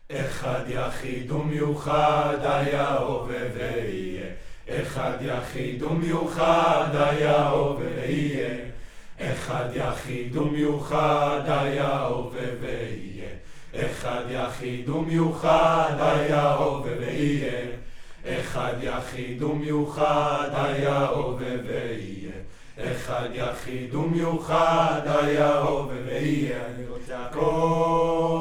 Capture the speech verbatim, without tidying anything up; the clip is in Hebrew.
אחד יחיד ומיוחד היה הווה ויהיה. אחד יחיד ומיוחד היה הווה ויהיה. אחד יחיד ומיוחד היה הווה ויהיה. אחד יחיד ומיוחד היה הווה ויהיה. אחד יחיד ומיוחד היה הווה ויהיה. אחד יחיד ומיוחד היה הווה ויהיה. אני רוצה הכל